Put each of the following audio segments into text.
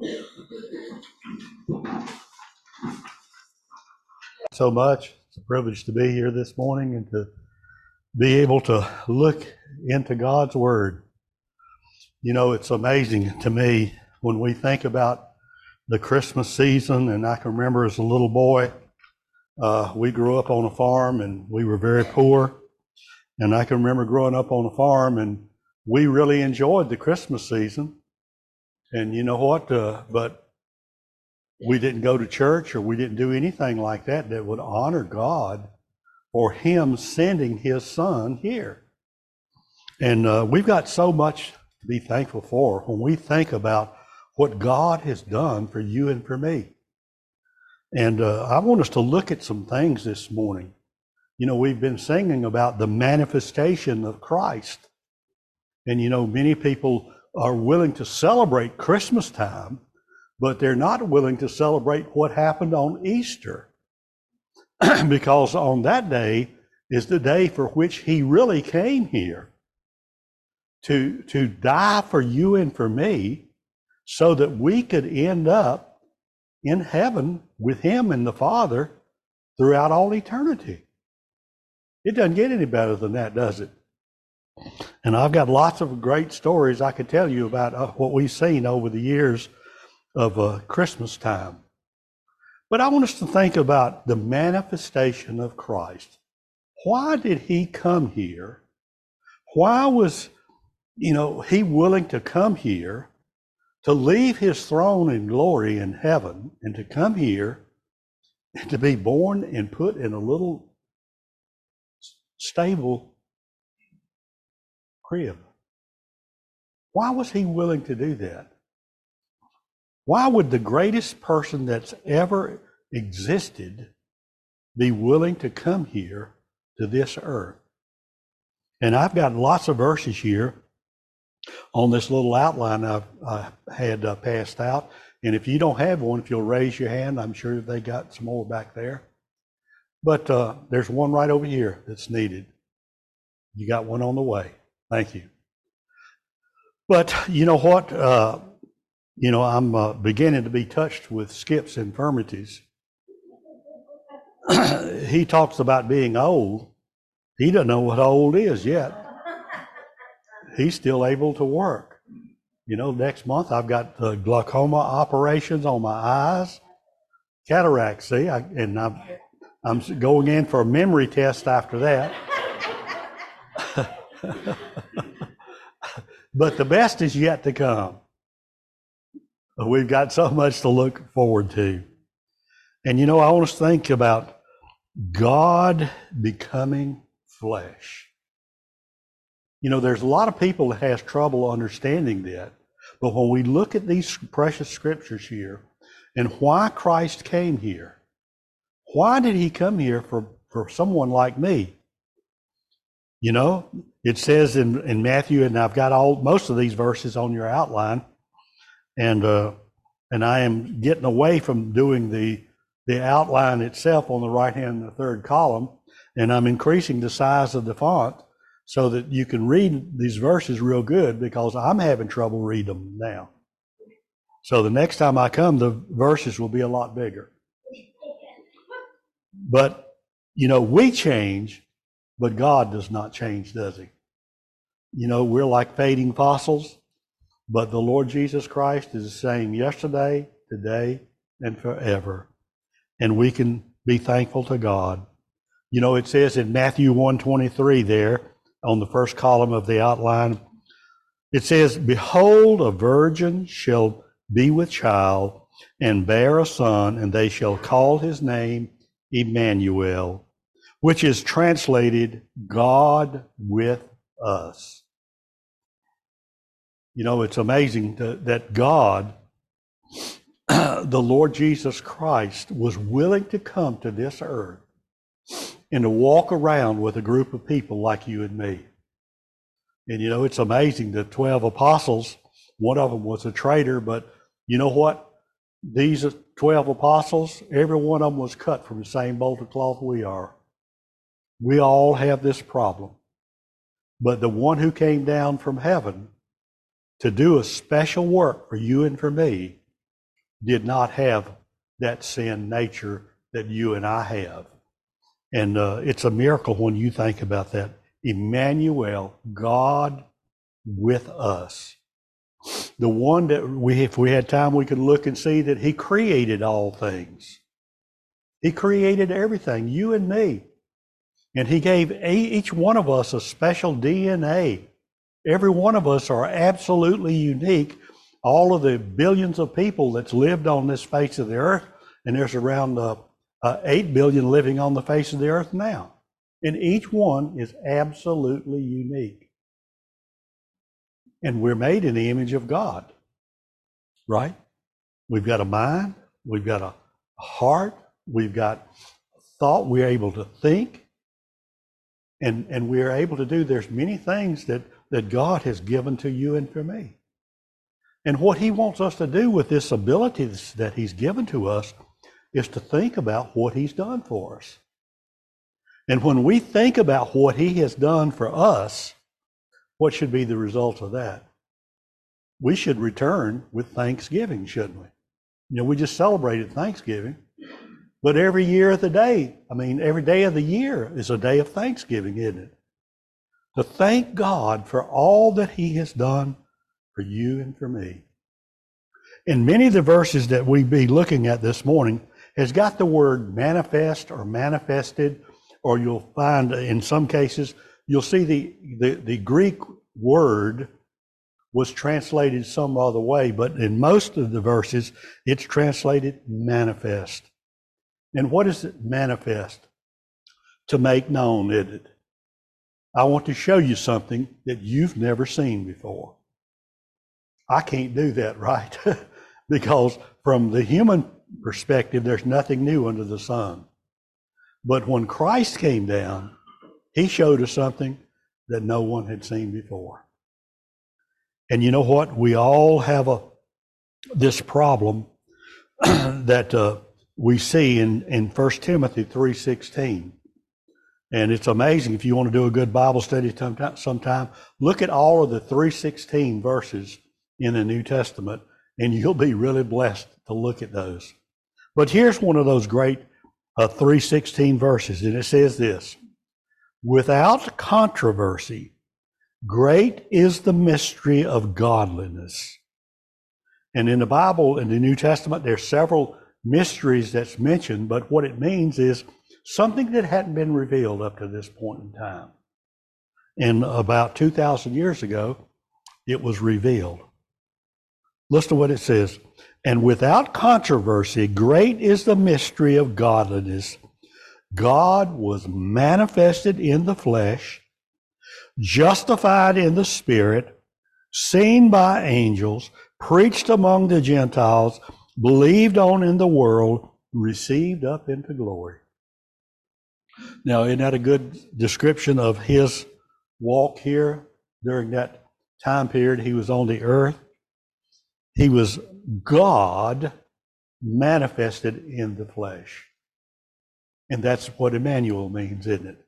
So much. It's a privilege to be here this morning and to be able to look into God's Word. You know, it's amazing to me when we think about the Christmas season, and I can remember as a little boy, we grew up on a farm and we were very poor. And I can remember growing up on a farm and we really enjoyed the Christmas season. And you know what? But we didn't go to church or we didn't do anything like that that would honor God for Him sending His Son here. And we've got so much to be thankful for when we think about what God has done for you and for me. And I want us to look at some things this morning. You know, we've been singing about the manifestation of Christ. And you know, many people are willing to celebrate Christmas time, but they're not willing to celebrate what happened on Easter. Because on that day is the day for which He really came here to die for you and for me so that we could end up in heaven with Him and the Father throughout all eternity. It doesn't get any better than that, does it? And I've got lots of great stories I could tell you about what we've seen over the years of Christmas time. But I want us to think about the manifestation of Christ. Why did He come here? Why was, He willing to come here, to leave His throne in glory in heaven, and to come here and to be born and put in a little stable crib? Why was He willing to do that? Why would the greatest person that's ever existed be willing to come here to this earth? And I've got lots of verses here on this little outline I had passed out. And if you don't have one, if you'll raise your hand, I'm sure they got some more back there. But there's one right over here that's needed. You got one on the way. Thank you. But you know what? I'm beginning to be touched with Skip's infirmities. He talks about being old. He doesn't know what old is yet. He's still able to work. You know, next month I've got glaucoma operations on my eyes, cataracts. See, I'm going in for a memory test after that. But the best is yet to come. We've got so much to look forward to. And I want us to think about God becoming flesh. There's a lot of people that has trouble understanding that. But when we look at these precious scriptures here and why Christ came here, why did He come here for someone like me? It says in Matthew, and I've got most of these verses on your outline, and I am getting away from doing the outline itself on the right hand and the third column, and I'm increasing the size of the font so that you can read these verses real good, because I'm having trouble reading them now. So the next time I come, the verses will be a lot bigger. But we change, but God does not change, does He? We're like fading fossils, but the Lord Jesus Christ is the same yesterday, today, and forever. And we can be thankful to God. It says in Matthew 1:23 there on the first column of the outline, it says, "Behold, a virgin shall be with child and bear a son, and they shall call his name Emmanuel," which is translated, God with us. It's amazing that God, the Lord Jesus Christ, was willing to come to this earth and to walk around with a group of people like you and me. And it's amazing, the 12 apostles, one of them was a traitor, but you know what? These 12 apostles, every one of them was cut from the same bolt of cloth we are. We all have this problem. But the one who came down from heaven to do a special work for you and for me did not have that sin nature that you and I have. And it's a miracle when you think about that. Emmanuel, God with us. The one that if we had time, we could look and see that he created all things. He created everything, you and me. And he gave each one of us a special DNA. Every one of us are absolutely unique. All of the billions of people that's lived on this face of the earth, and there's around 8 billion living on the face of the earth now. And each one is absolutely unique. And we're made in the image of God, right? We've got a mind, we've got a heart, we've got thought, we're able to think, and we're able to do, there's many things that God has given to you and for me. And what he wants us to do with this ability that he's given to us is to think about what he's done for us. And when we think about what he has done for us, what should be the result of that? We should return with thanksgiving, shouldn't we? You know, we just celebrated Thanksgiving, but every year of the day, every day of the year is a day of Thanksgiving, isn't it? To thank God for all that he has done for you and for me. And many of the verses that we be looking at this morning has got the word manifest or manifested, or you'll find in some cases, you'll see the Greek word was translated some other way, but in most of the verses, it's translated manifest. And what is it manifest? To make known, isn't it? I want to show you something that you've never seen before. I can't do that, right? Because from the human perspective, there's nothing new under the sun. But when Christ came down, he showed us something that no one had seen before. And you know what? We all have this problem that we see in 1 Timothy 3:16. And it's amazing. If you want to do a good Bible study sometime, look at all of the 3:16 verses in the New Testament, and you'll be really blessed to look at those. But here's one of those great 3:16 verses, and it says this: without controversy, great is the mystery of godliness. And in the Bible, in the New Testament, there's several mysteries that's mentioned, but what it means is something that hadn't been revealed up to this point in time. And about 2,000 years ago, it was revealed. Listen to what it says. And without controversy, great is the mystery of godliness. God was manifested in the flesh, justified in the Spirit, seen by angels, preached among the Gentiles, believed on in the world, received up into glory. Now, isn't that a good description of his walk here during that time period he was on the earth? He was God manifested in the flesh. And that's what Emmanuel means, isn't it?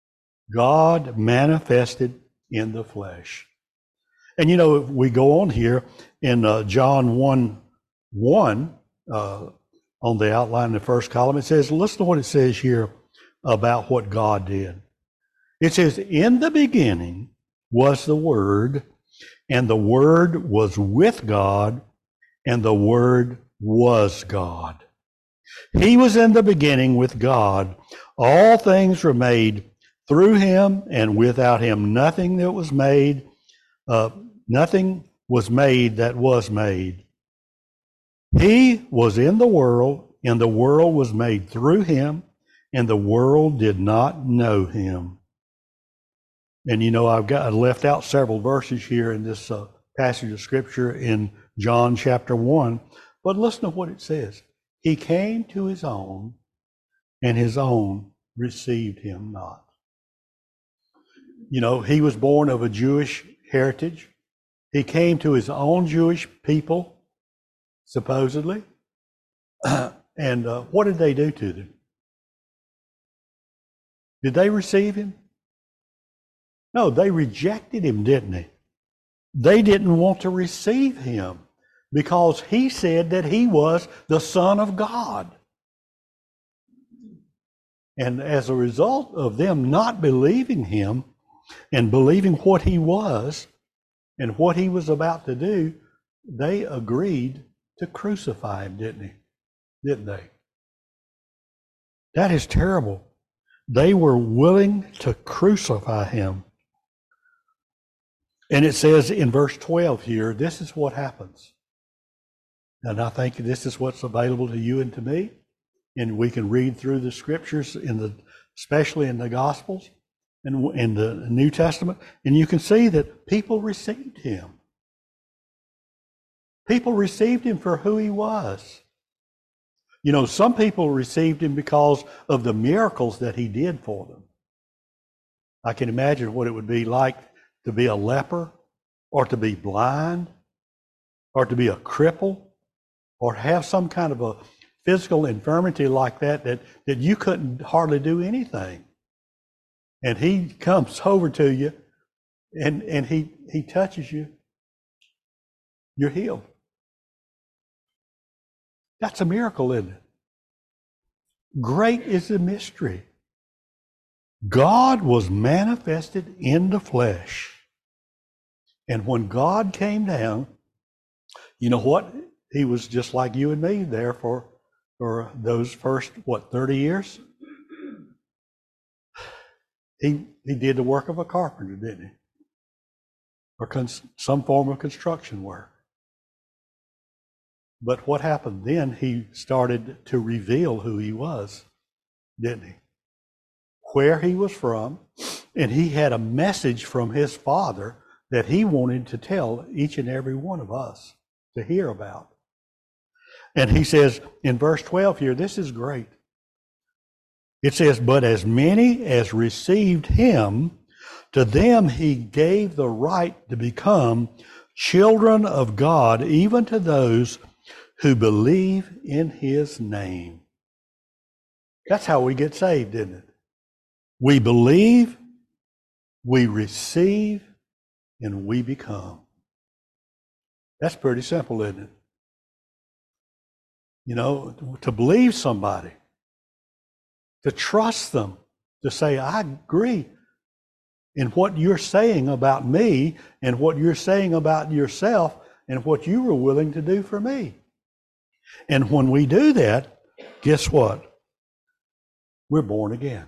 God manifested in the flesh. And you know, if we go on here in John 1:1, on the outline in the first column, it says, listen to what it says here about what God did. It says, in the beginning was the Word, and the Word was with God, and the Word was God. He was in the beginning with God. All things were made through him, and without him nothing that was made, nothing was made that was made. He was in the world, and the world was made through him, and the world did not know him. And you know, I left out several verses here in this passage of Scripture in John chapter 1, but listen to what it says. He came to his own, and his own received him not. You know, he was born of a Jewish heritage. He came to his own Jewish people, supposedly. And what did they do to them? Did they receive him? No, they rejected him, didn't they? They didn't want to receive him. because he said that he was the Son of God. And as a result of them not believing him and believing what he was and what he was about to do, they agreed to crucify him, didn't they? That is terrible. They were willing to crucify him. And it says in verse 12 here, this is what happens. And I think this is what's available to you and to me. And we can read through the scriptures, especially in the Gospels and in the New Testament, and you can see that people received him. People received him for who he was. You know, some people received him because of the miracles that he did for them. I can imagine what it would be like to be a leper, or to be blind, or to be a cripple, or have some kind of a physical infirmity like that you couldn't hardly do anything. And he comes over to you and he touches you. You're healed. That's a miracle, isn't it? Great is the mystery. God was manifested in the flesh. And when God came down, you know what? He was just like you and me there for those first, 30 years? He did the work of a carpenter, didn't he? Or some form of construction work. But what happened then? He started to reveal who he was, didn't he? Where he was from, and he had a message from his Father that he wanted to tell each and every one of us to hear about. And he says in verse 12 here, this is great. It says, but as many as received him, to them he gave the right to become children of God, even to those who believe in his name. That's how we get saved, isn't it? We believe, we receive, and we become. That's pretty simple, isn't it? You know, to believe somebody, to trust them, to say, I agree in what you're saying about me and what you're saying about yourself and what you were willing to do for me. And when we do that, guess what? We're born again.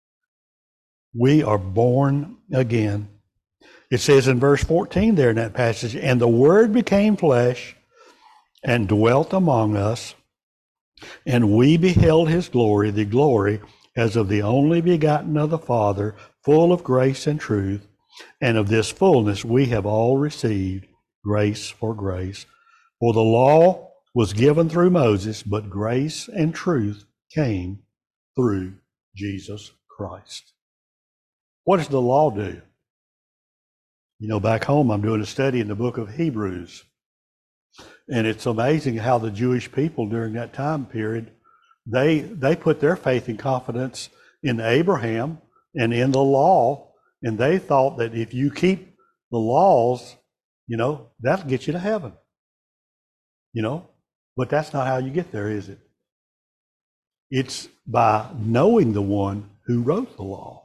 We are born again. It says in verse 14 there in that passage, and the Word became flesh and dwelt among us, and we beheld his glory, the glory as of the only begotten of the Father, full of grace and truth. And of this fullness we have all received grace for grace. For the law was given through Moses, but grace and truth came through Jesus Christ. What does the law do? You know, back home I'm doing a study in the book of Hebrews. And it's amazing how the Jewish people during that time period, they put their faith and confidence in Abraham and in the law. And they thought that if you keep the laws, you know, that'll get you to heaven. You know, but that's not how you get there, is it? It's by knowing the one who wrote the law.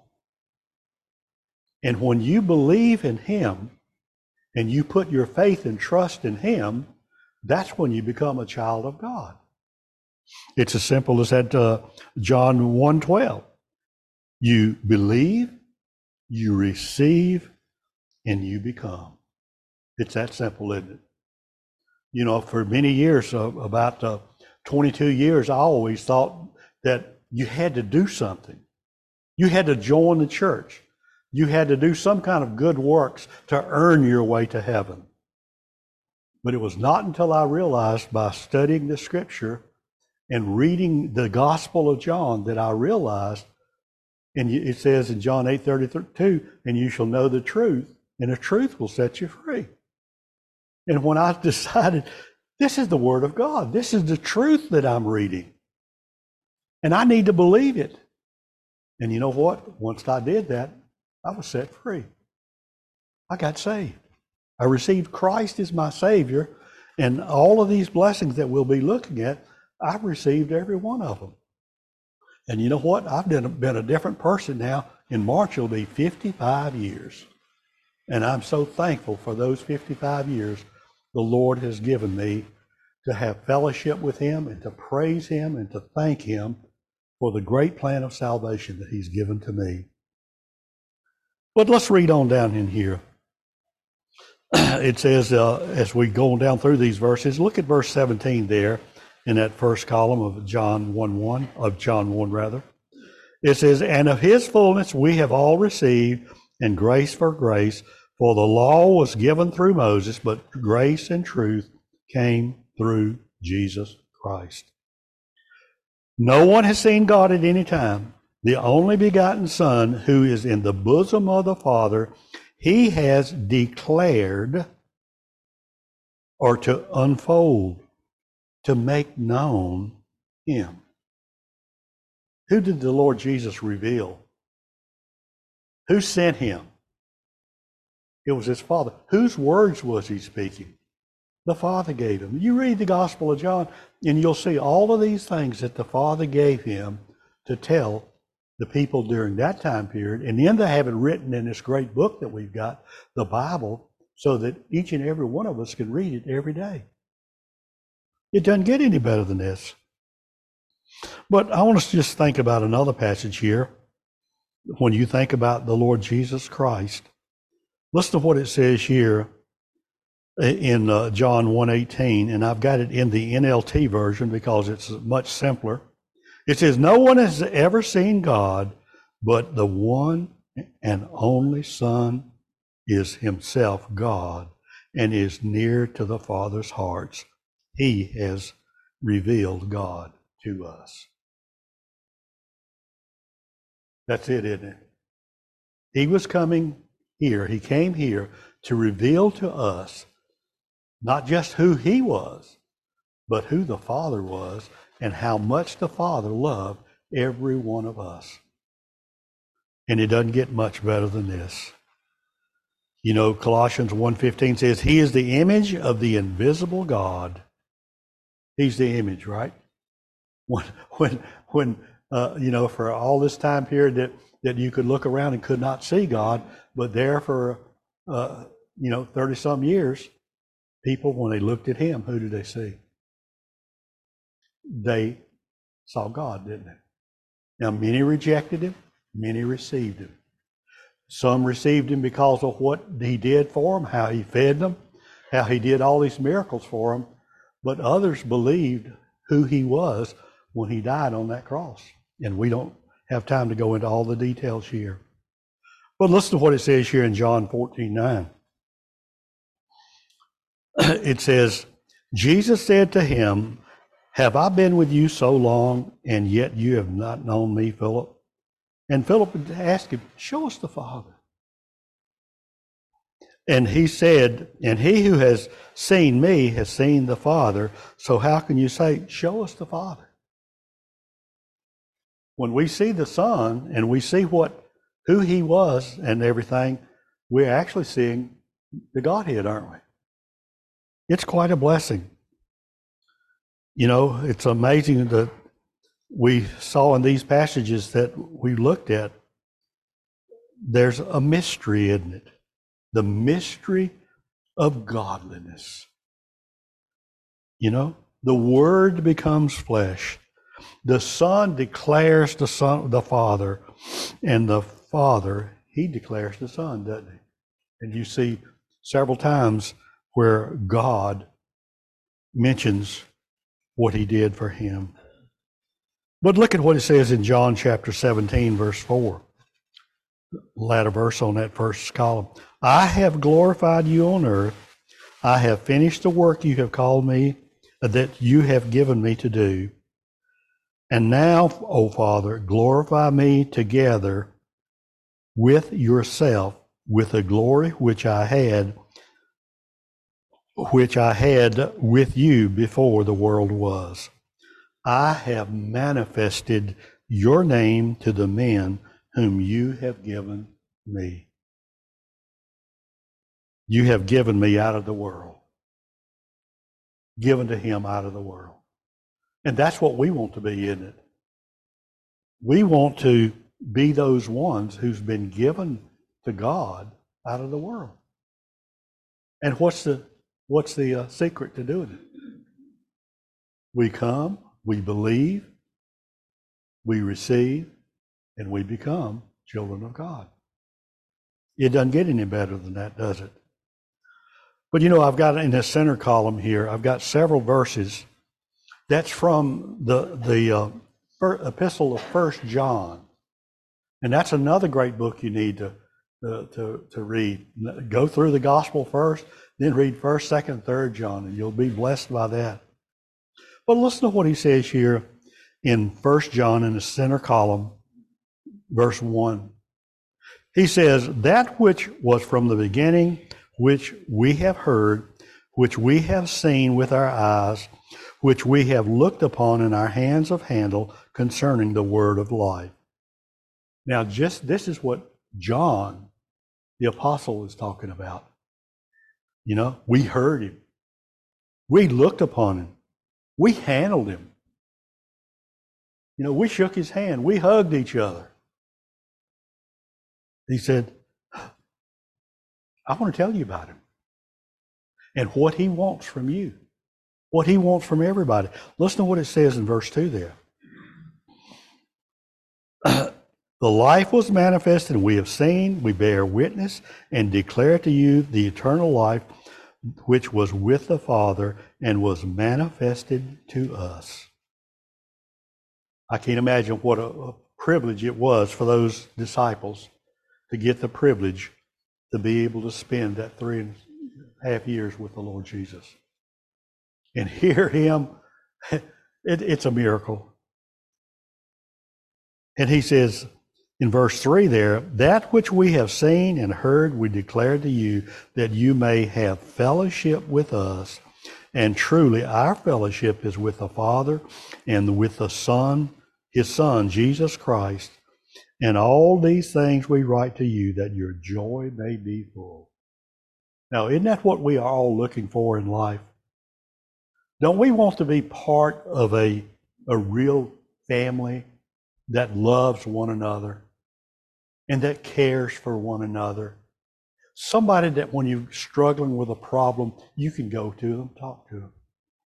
And when you believe in him and you put your faith and trust in him, that's when you become a child of God. It's as simple as that John 1:12. You believe, you receive, and you become. It's that simple, isn't it? You know, for many years, about 22 years, I always thought that you had to do something. You had to join the church. You had to do some kind of good works to earn your way to heaven. But it was not until I realized by studying the scripture and reading the Gospel of John that I realized, and it says in John 8:32, and you shall know the truth, and the truth will set you free. And when I decided, this is the Word of God, this is the truth that I'm reading, and I need to believe it. And you know what? Once I did that, I was set free. I got saved. I received Christ as my Savior, And all of these blessings that we'll be looking at, I've received every one of them. And you know what? I've been a different person now. In March, it'll be 55 years. And I'm so thankful for those 55 years the Lord has given me to have fellowship with Him and to praise Him and to thank Him for the great plan of salvation that He's given to me. But let's read on down in here. It says, as we go down through these verses, look at verse 17 there in that first column of John 1 rather. It says, and of His fullness we have all received, and grace for grace, for the law was given through Moses, but grace and truth came through Jesus Christ. No one has seen God at any time. The only begotten Son, who is in the bosom of the Father, He has declared, or to unfold, to make known Him. Who did the Lord Jesus reveal? Who sent Him? It was His Father. Whose words was He speaking? The Father gave Him. You read the Gospel of John, and you'll see all of these things that the Father gave Him to tell the people during that time period, and then to have it written in this great book that we've got, the Bible, so that each and every one of us can read it every day. It doesn't get any better than this. But I want us to just think about another passage here. When you think about the Lord Jesus Christ, listen to what it says here in John 1:18, and I've got it in the NLT version because it's much simpler. It says, no one has ever seen God, but the one and only Son is Himself God and is near to the Father's hearts. He has revealed God to us. That's it, isn't it? He was coming here. He came here to reveal to us not just who He was, but who the Father was and how much the Father loved every one of us. And it doesn't get much better than this. You know, Colossians 1:15 says, He is the image of the invisible God. He's the image, right? When you know, for all this time period that you could look around and could not see God, but there for 30-some years, people, when they looked at Him, who did they see? They saw God, didn't they? Now, many rejected Him, many received Him. Some received Him because of what He did for them, how He fed them, how He did all these miracles for them. But others believed who He was when He died on that cross. And we don't have time to go into all the details here. But listen to what it says here in John 14:9. It says, Jesus said to him, have I been with you so long, and yet you have not known me, Philip? And Philip asked him, show us the Father. And he said, and he who has seen me has seen the Father. So how can you say, show us the Father? When we see the Son and we see who He was and everything, we're actually seeing the Godhead, aren't we? It's quite a blessing. You know, it's amazing that we saw in these passages that we looked at, there's a mystery, isn't it? The mystery of godliness. You know, the Word becomes flesh. The Son declares the Father, and the Father, He declares the Son, doesn't He? And you see several times where God mentions what He did for Him. But look at what it says in John chapter 17, verse 4. Latter verse on that first column. I have glorified you on earth. I have finished the work you have called me, that you have given me to do. And now, O Father, glorify me together with yourself, with the glory which I had with you before the world was. I have manifested your name to the men whom you have given me. You have given me out of the world. given to him out of the world. And that's what we want to be, isn't it? We want to be those ones who's been given to God out of the world. And what's the secret to doing it? We come, we believe, we receive, and we become children of God. It doesn't get any better than that, does it? But I've got in the center column here, I've got several verses. That's from the epistle of 1 John. And that's another great book you need to read. Go through the gospel first, then read 1st, 2nd, 3rd John, and you'll be blessed by that. But listen to what he says here in 1 John in the center column, verse 1. He says, that which was from the beginning, which we have heard, which we have seen with our eyes, which we have looked upon in our hands of handle concerning the word of life. Now, this is what John, the apostle, is talking about. We heard him. We looked upon him. We handled him. We shook his hand. We hugged each other. He said, I want to tell you about him and what he wants from you, what he wants from everybody. Listen to what it says in verse 2 there. The life was manifested, and we have seen, we bear witness, and declare to you the eternal life which was with the Father and was manifested to us. I can't imagine what a privilege it was for those disciples to get the privilege to be able to spend that 3.5 years with the Lord Jesus. And hear him, it's a miracle. And he says in verse 3 there, that which we have seen and heard we declare to you, that you may have fellowship with us. And truly our fellowship is with the Father and with the Son, his Son, Jesus Christ. And all these things we write to you, that your joy may be full. Now, isn't that what we are all looking for in life? Don't we want to be part of a real family that loves one another and that cares for one another? Somebody that when you're struggling with a problem, you can go to them, talk to them.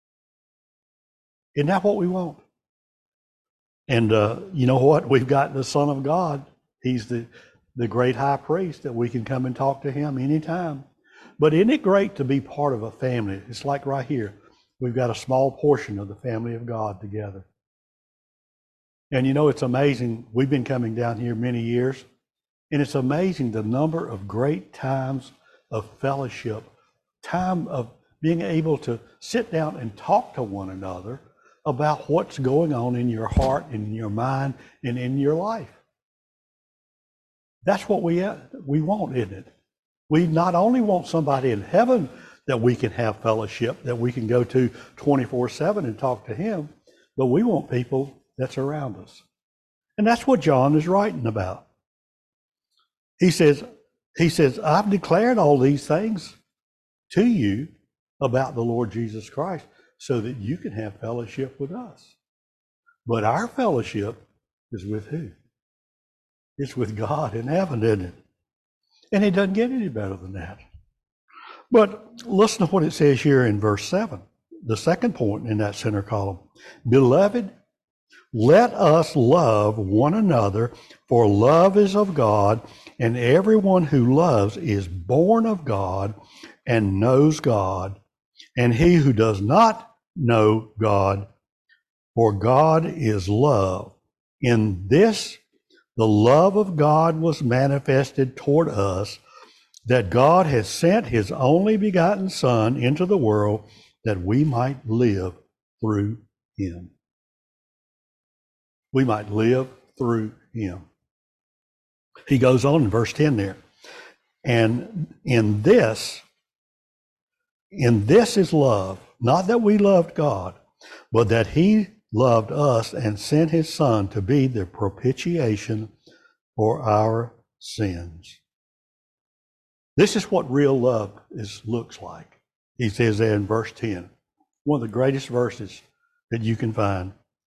Isn't that what we want? And you know what? We've got the Son of God. He's the great high priest that we can come and talk to him anytime. But isn't it great to be part of a family? It's like right here. We've got a small portion of the family of God together. And it's amazing. We've been coming down here many years. And it's amazing the number of great times of fellowship, time of being able to sit down and talk to one another about what's going on in your heart, in your mind, and in your life. That's what we want, isn't it? We not only want somebody in heaven that we can have fellowship, that we can go to 24/7 and talk to him, but we want people that's around us. And that's what John is writing about. He says, I've declared all these things to you about the Lord Jesus Christ so that you can have fellowship with us. But our fellowship is with who? It's with God in heaven, isn't it? And it doesn't get any better than that. But listen to what it says here in verse 7, the second point in that center column. Beloved, let us love one another, for love is of God, and everyone who loves is born of God and knows God. And he who does not know God, for God is love. In this, the love of God was manifested toward us, that God has sent his only begotten Son into the world that we might live through him. We might live through him. He goes on in verse 10 there. And in this is love, not that we loved God, but that he loved us and sent his Son to be the propitiation for our sins. This is what real love looks like. He says there in verse 10, One of the greatest verses that you can find.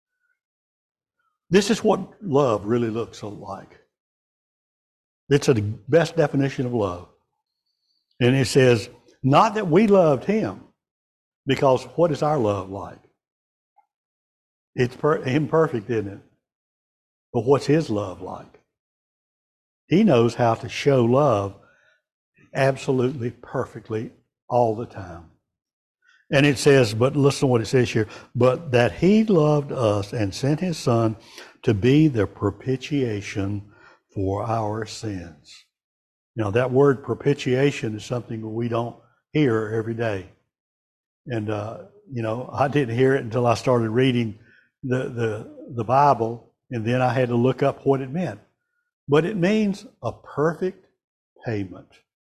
This is what love really looks like. It's the best definition of love. And it says, not that we loved him, because what is our love like? It's imperfect, isn't it? But what's his love like? He knows how to show love absolutely perfectly all the time. And it says, but listen to what it says here, but that he loved us and sent his son to be the propitiation for our sins. You know, that word propitiation is something we don't hear every day. And, you know, I didn't hear it until I started reading the Bible, and then I had to look up what it meant. But it means a perfect payment.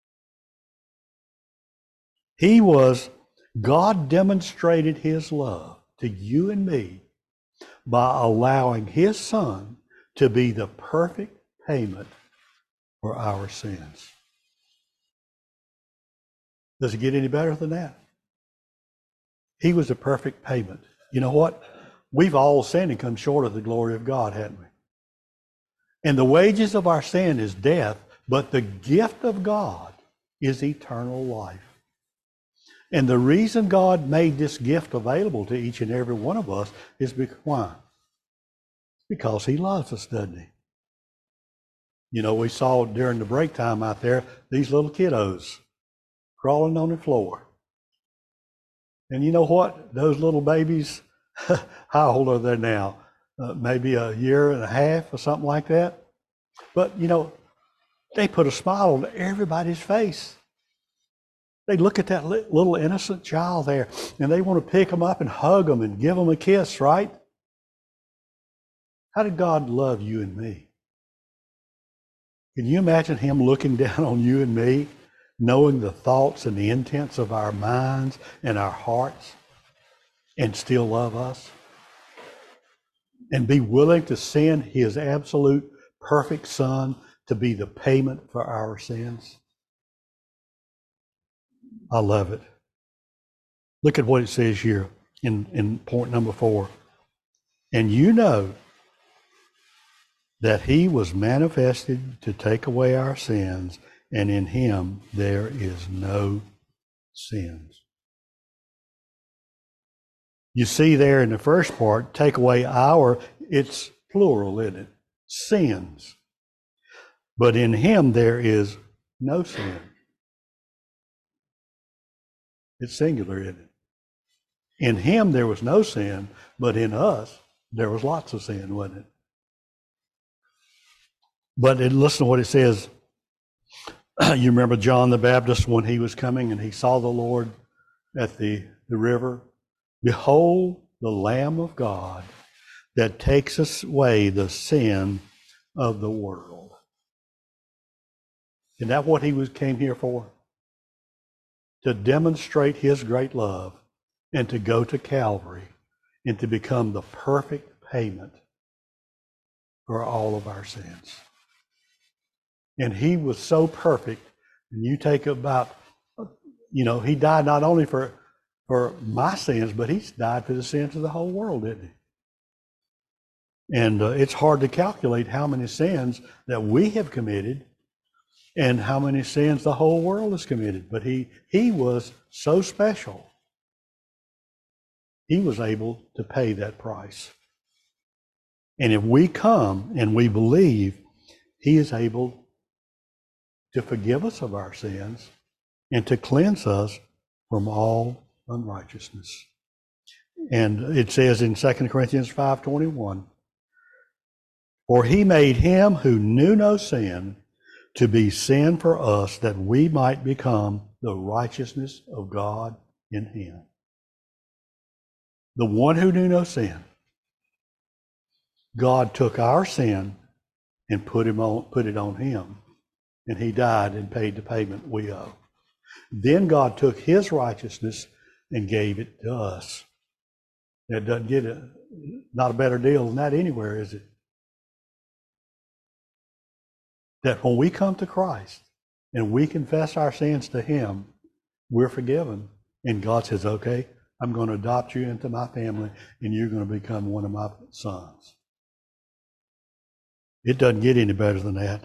God demonstrated his love to you and me by allowing his son to be the perfect payment for our sins. Does it get any better than that? He was a perfect payment. You know what? We've all sinned and come short of the glory of God, haven't we? And the wages of our sin is death, but the gift of God is eternal life. And the reason God made this gift available to each and every one of us is because, why? Because he loves us, doesn't he? You know, we saw during the break time out there, these little kiddos crawling on the floor. And you know what? Those little babies, how old are they now? Maybe a year and a half or something like that. But, you know, they put a smile on everybody's face. They look at that little innocent child there, and they want to pick them up and hug them and give them a kiss, right? How did God love you and me? Can you imagine him looking down on you and me, knowing the thoughts and the intents of our minds and our hearts, and still love us? And be willing to send his absolute perfect son to be the payment for our sins? I love it. Look at what it says here in point number 4. And you know that he was manifested to take away our sins, and in him there is no sins. You see there in the first part, take away it's plural, isn't it? Sins. But in him there is no sin. It's singular, isn't it? In him there was no sin, but in us there was lots of sin, wasn't it? But listen to what it says. You remember John the Baptist when he was coming and he saw the Lord at the river? Behold the Lamb of God that takes away the sin of the world. Isn't that what he came here for? To demonstrate his great love and to go to Calvary and to become the perfect payment for all of our sins. And he was so perfect, and you take about, you know, he died not only for my sins, but he's died for the sins of the whole world, didn't he? And it's hard to calculate how many sins that we have committed and how many sins the whole world has committed. But he was so special. He was able to pay that price. And if we come and we believe, he is able to forgive us of our sins and to cleanse us from all unrighteousness. And it says in 2 Corinthians 5:21, for he made him who knew no sin to be sin for us, that we might become the righteousness of God in him. The one who knew no sin, God took our sin and put it on him, and he died and paid the payment we owe. Then God took his righteousness and gave it to us. That doesn't get not a better deal than that anywhere, is it? That when we come to Christ and we confess our sins to him, we're forgiven. And God says, okay, I'm going to adopt you into my family, and you're going to become one of my sons. It doesn't get any better than that.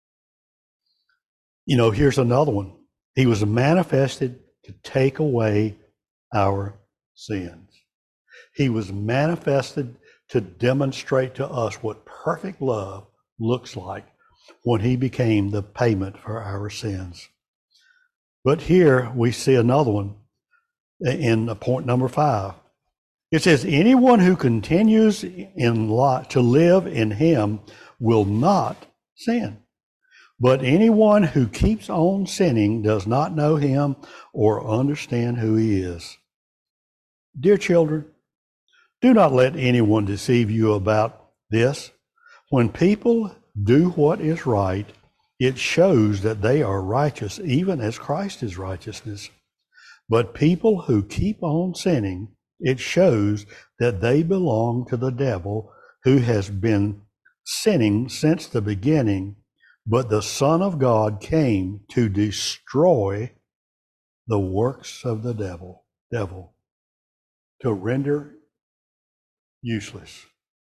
You know, here's another one. He was manifested to take away our sins. He was manifested to demonstrate to us what perfect love looks like when he became the payment for our sins. But here we see another one in point number 5. It says, anyone who continues to live in him will not sin. But anyone who keeps on sinning does not know him or understand who he is. Dear children, do not let anyone deceive you about this. When people do what is right, it shows that they are righteous, even as Christ is righteousness. But people who keep on sinning, it shows that they belong to the devil, who has been sinning since the beginning. But the Son of God came to destroy the works of the devil, to render useless.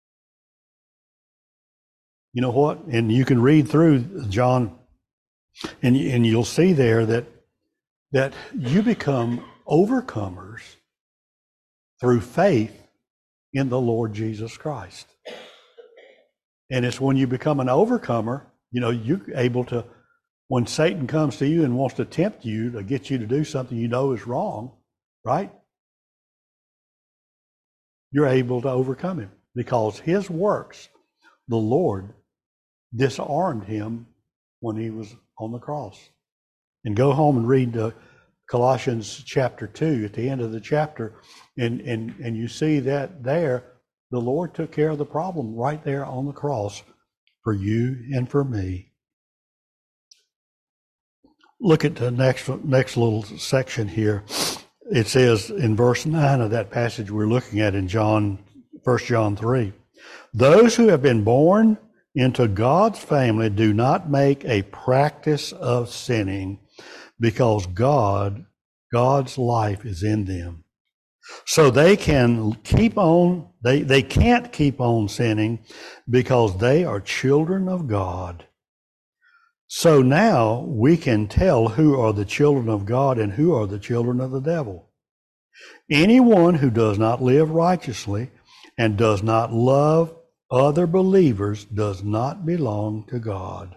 You know what? And you can read through John, and you'll see there that you become overcomers through faith in the Lord Jesus Christ. And it's when you become an overcomer, you know, you're able to, when Satan comes to you and wants to tempt you to get you to do something you know is wrong, right? You're able to overcome him because his works, the Lord disarmed him when he was on the cross. And go home and read Colossians chapter 2 at the end of the chapter, and you see that there, the Lord took care of the problem right there on the cross for you and for me. Look at the next little section here. It says in verse 9 of that passage we're looking at in 1 John 3, those who have been born into God's family do not make a practice of sinning because God's life is in them. So they can keep on, they can't keep on sinning because they are children of God. So now we can tell who are the children of God and who are the children of the devil. Anyone who does not live righteously and does not love other believers does not belong to God.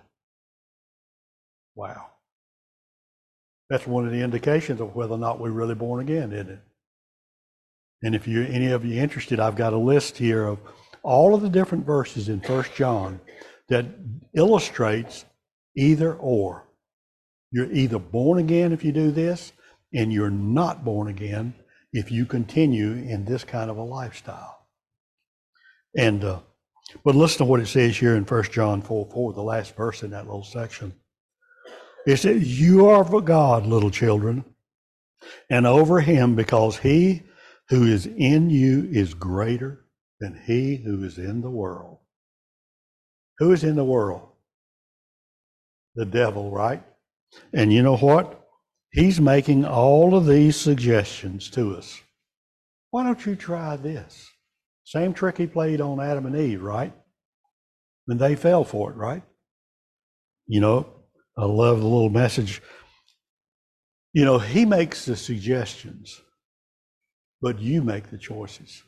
Wow. That's one of the indications of whether or not we're really born again, isn't it? And if any of you interested, I've got a list here of all of the different verses in 1 John that illustrates either or. You're either born again if you do this, and you're not born again if you continue in this kind of a lifestyle. And but listen to what it says here in 1 John 4:4, the last verse in that little section. It says, you are of God, little children, and over him, because he who is in you is greater than he who is in the world. Who is in the world? The devil, right? And you know what? He's making all of these suggestions to us. Why don't you try this? Same trick he played on Adam and Eve, right? And they fell for it, right? You know, I love the little message. You know, he makes the suggestions, but you make the choices.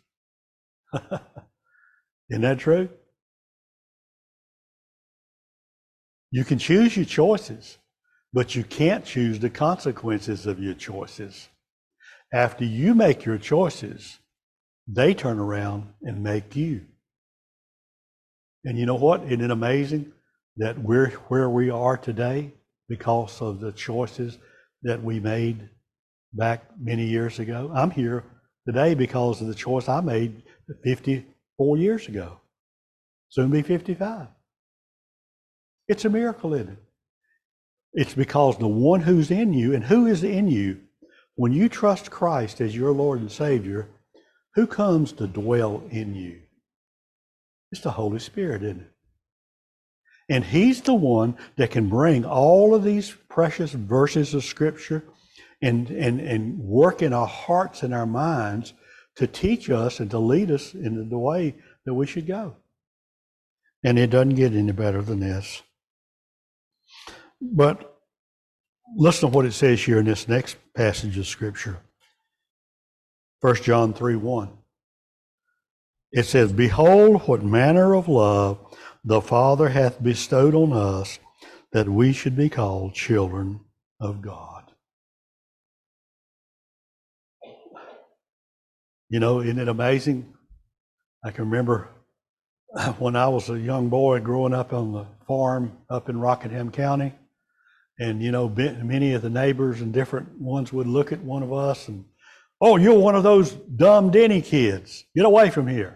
Isn't that true? You can choose your choices, but you can't choose the consequences of your choices. After you make your choices, they turn around and make you. And you know what? Isn't it amazing that we're where we are today because of the choices that we made back many years ago? I'm here today because of the choice I made 54 years ago. Soon be 55. It's a miracle, isn't it? It's because the one who's in you, and who is in you, when you trust Christ as your Lord and Savior, who comes to dwell in you? It's the Holy Spirit, isn't it? And he's the one that can bring all of these precious verses of Scripture and work in our hearts and our minds to teach us and to lead us in the way that we should go. And it doesn't get any better than this. But listen to what it says here in this next passage of Scripture. 1 John 3:1. It says, "Behold, what manner of love the Father hath bestowed on us, that we should be called children of God." You know, isn't it amazing? I can remember when I was a young boy growing up on the farm up in Rockingham County, and, you know, many of the neighbors and different ones would look at one of us and, "Oh, you're one of those dumb Denny kids. Get away from here."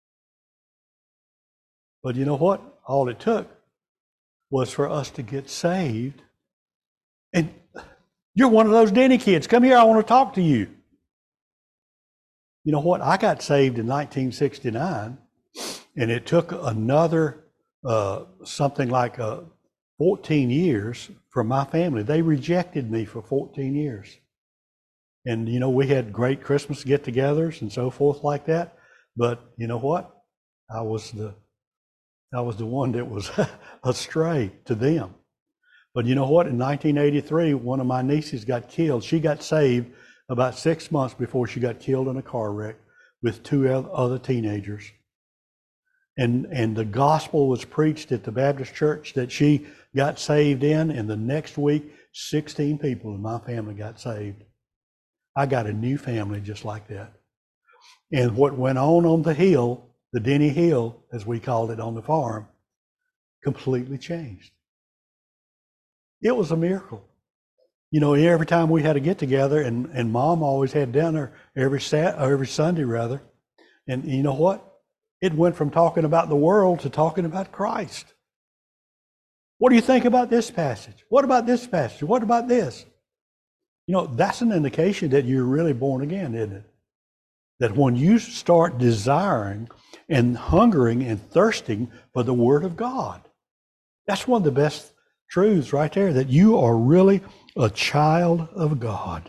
But you know what? All it took was for us to get saved. And "You're one of those Denny kids. Come here, I want to talk to you." You know what? I got saved in 1969, and it took another something like 14 years for my family. They rejected me for 14 years. And, you know, we had great Christmas get-togethers and so forth like that. But you know what? I was the one that was astray to them. But you know what? In 1983, one of my nieces got killed. She got saved about 6 months before she got killed in a car wreck with 2 other teenagers. And the gospel was preached at the Baptist church that she got saved in, and the next week, 16 people in my family got saved. I got a new family just like that. And what went on the hill, the Denny Hill, as we called it on the farm, completely changed. It was a miracle. You know, every time we had a get together, and Mom always had dinner every Sunday rather, and you know what? It went from talking about the world to talking about Christ. What do you think about this passage? What about this passage? What about this? You know, that's an indication that you're really born again, isn't it? That when you start desiring and hungering and thirsting for the Word of God, that's one of the best truths right there, that you are really a child of God.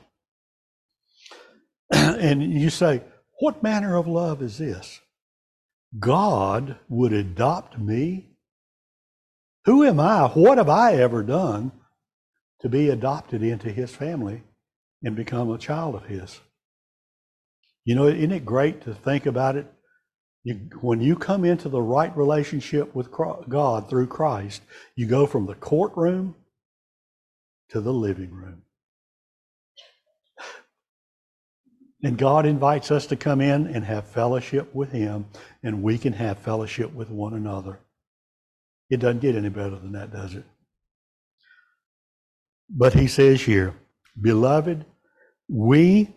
And you say, "What manner of love is this? God would adopt me? Who am I? What have I ever done to be adopted into His family and become a child of His?" You know, isn't it great to think about it? When you come into the right relationship with God through Christ, you go from the courtroom to the living room. And God invites us to come in and have fellowship with Him, and we can have fellowship with one another. It doesn't get any better than that, does it? But He says here, "Beloved, we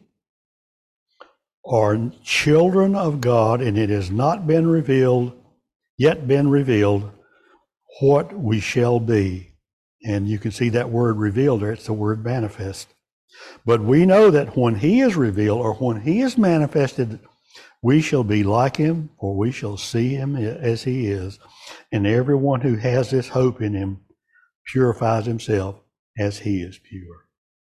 are children of God, and it has not been yet been revealed what we shall be." And you can see that word revealed there. It's the word manifest. "But we know that when He is revealed, or when He is manifested, we shall be like Him, for we shall see Him as He is. And everyone who has this hope in Him purifies himself as He is pure."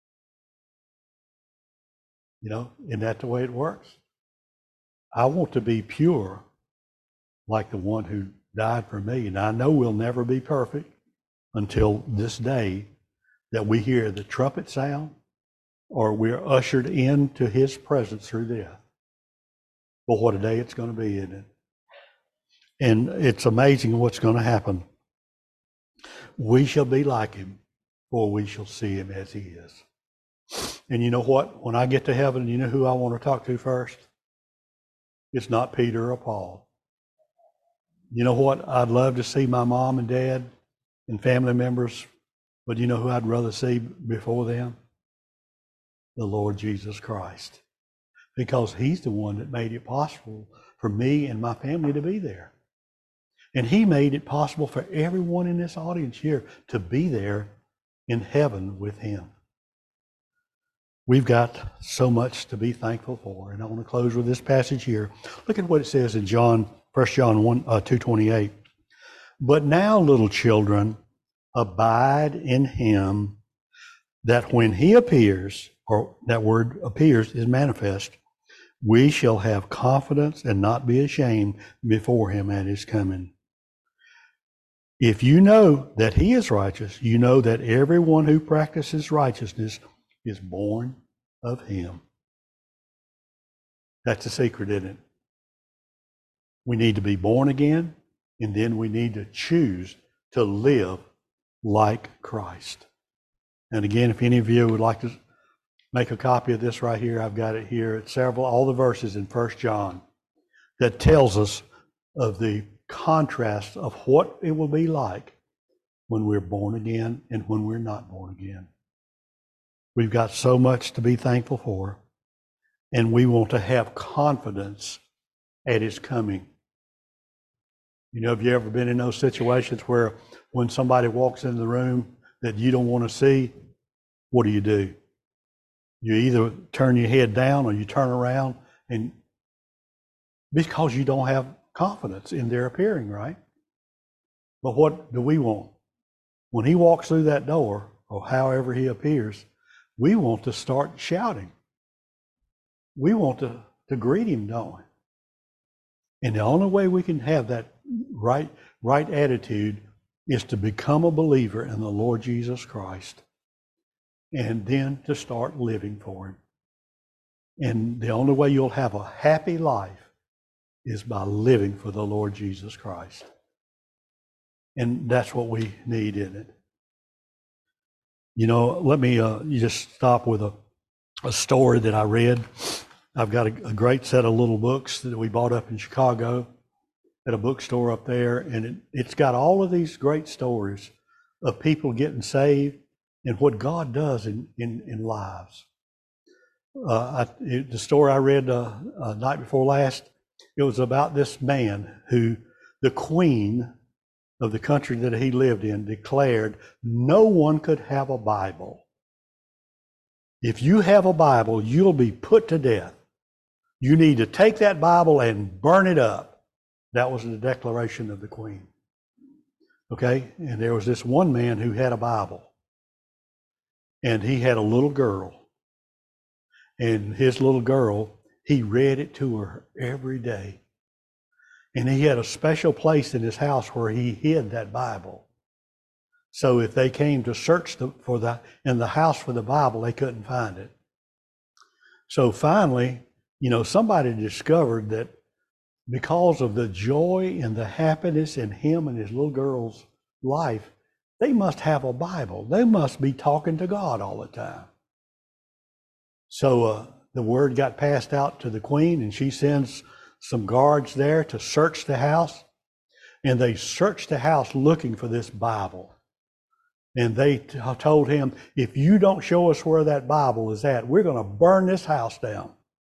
You know, isn't that the way it works? I want to be pure like the one who died for me. And I know we'll never be perfect until this day that we hear the trumpet sound or we're ushered into His presence through death. But what a day it's going to be, isn't it? And it's amazing what's going to happen. We shall be like Him, for we shall see Him as He is. And you know what? When I get to heaven, you know who I want to talk to first? It's not Peter or Paul. You know what? I'd love to see my mom and dad and family members, but you know who I'd rather see before them? The Lord Jesus Christ. Because He's the one that made it possible for me and my family to be there. And He made it possible for everyone in this audience here to be there in heaven with Him. We've got so much to be thankful for. And I want to close with this passage here. Look at what it says in 1 John 2:28. "But now, little children, abide in Him, that when He appears, or that word appears, is manifest, we shall have confidence and not be ashamed before him at his coming. If you know that he is righteous, you know that everyone who practices righteousness is born of him. That's the secret, isn't it? We need to be born again, and then we need to choose to live like Christ. And again, if any of you would like to make a copy of this right here, I've got it here. It's all the verses in 1 John that tells us of the contrast of what it will be like when we're born again and when we're not born again. We've got so much to be thankful for, and we want to have confidence at his coming. You know, have you ever been in those situations where when somebody walks into the room that you don't want to see, what do? You either turn your head down or you turn around, and because you don't have confidence in their appearing, right? But what do we want? When he walks through that door, or however he appears, we want to start shouting. We want to greet him, don't we? And the only way we can have that right attitude is to become a believer in the Lord Jesus Christ, and then to start living for him. And the only way you'll have a happy life is by living for the Lord Jesus Christ. And that's what we need in it. You know, let me just stop with a story that I read. I've got a great set of little books that we bought up in Chicago at a bookstore up there, and it's got all of these great stories of people getting saved and what God does in lives. The story I read night before last, it was about this man who the queen of the country that he lived in declared no one could have a Bible. If you have a Bible, you'll be put to death. You need to take that Bible and burn it up. That was the declaration of the queen. Okay? And there was this one man who had a Bible. And he had a little girl. And his little girl, he read it to her every day. And he had a special place in his house where he hid that Bible. So if they came to search in the house for the Bible, they couldn't find it. So finally, you know, somebody discovered that because of the joy and the happiness in him and his little girl's life, they must have a Bible. They must be talking to God all the time. So the word got passed out to the queen, and she sends some guards there to search the house. And they searched the house looking for this Bible. And they told him, if you don't show us where that Bible is at, we're going to burn this house down.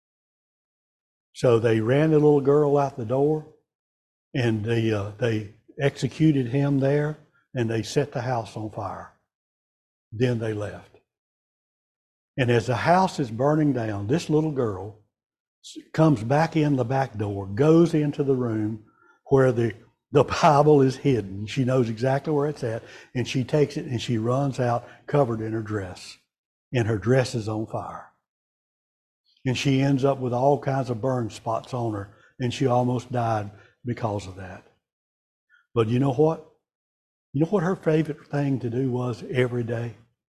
So they ran the little girl out the door, and they executed him there, and they set the house on fire. Then they left. And as the house is burning down, this little girl comes back in the back door, goes into the room where the Bible is hidden. She knows exactly where it's at, and she takes it and she runs out covered in her dress, and her dress is on fire. And she ends up with all kinds of burn spots on her, and she almost died because of that. But you know what? You know what her favorite thing to do was every day?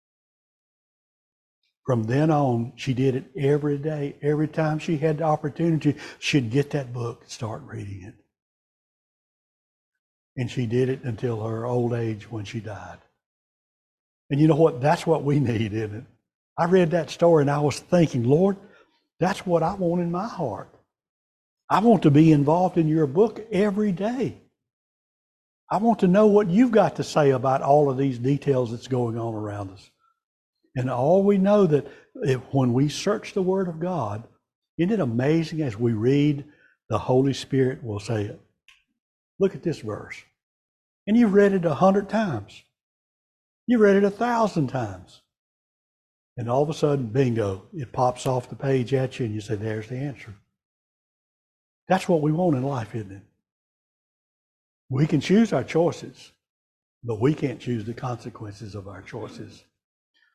From then on, she did it every day. Every time she had the opportunity, she'd get that book and start reading it. And she did it until her old age when she died. And you know what? That's what we need, isn't it? I read that story and I was thinking, Lord, that's what I want in my heart. I want to be involved in your book every day. I want to know what you've got to say about all of these details that's going on around us. And all we know that when we search the Word of God, isn't it amazing as we read, the Holy Spirit will say, look at this verse. And you've read it 100 times. You read it 1,000 times. And all of a sudden, bingo, it pops off the page at you and you say, there's the answer. That's what we want in life, isn't it? We can choose our choices, but we can't choose the consequences of our choices.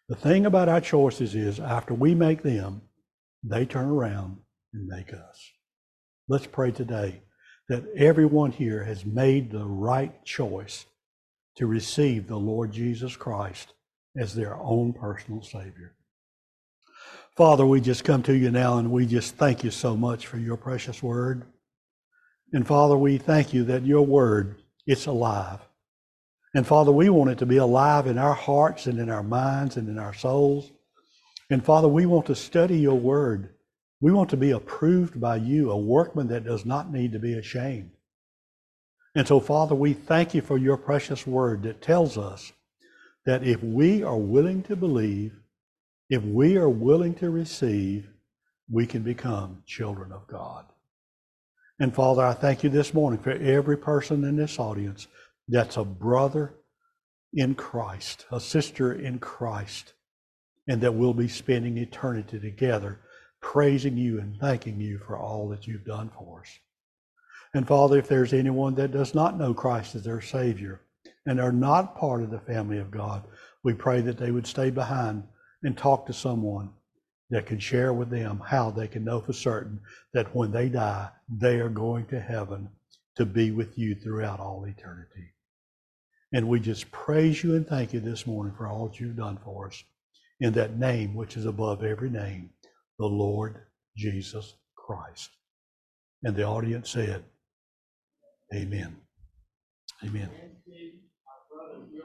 The thing about our choices is after we make them, they turn around and make us. Let's pray today that everyone here has made the right choice to receive the Lord Jesus Christ as their own personal Savior. Father, we just come to you now and we just thank you so much for your precious word. And Father, we thank you that your word, it's alive. And Father, we want it to be alive in our hearts and in our minds and in our souls. And Father, we want to study your word. We want to be approved by you, a workman that does not need to be ashamed. And so, Father, we thank you for your precious word that tells us that if we are willing to believe, if we are willing to receive, we can become children of God. And Father, I thank you this morning for every person in this audience that's a brother in Christ, a sister in Christ, and that we'll be spending eternity together, praising you and thanking you for all that you've done for us. And Father, if there's anyone that does not know Christ as their Savior and are not part of the family of God, we pray that they would stay behind and talk to someone that can share with them how they can know for certain that when they die, they are going to heaven to be with you throughout all eternity. And we just praise you and thank you this morning for all that you've done for us in that name which is above every name, the Lord Jesus Christ. And the audience said, Amen. Amen.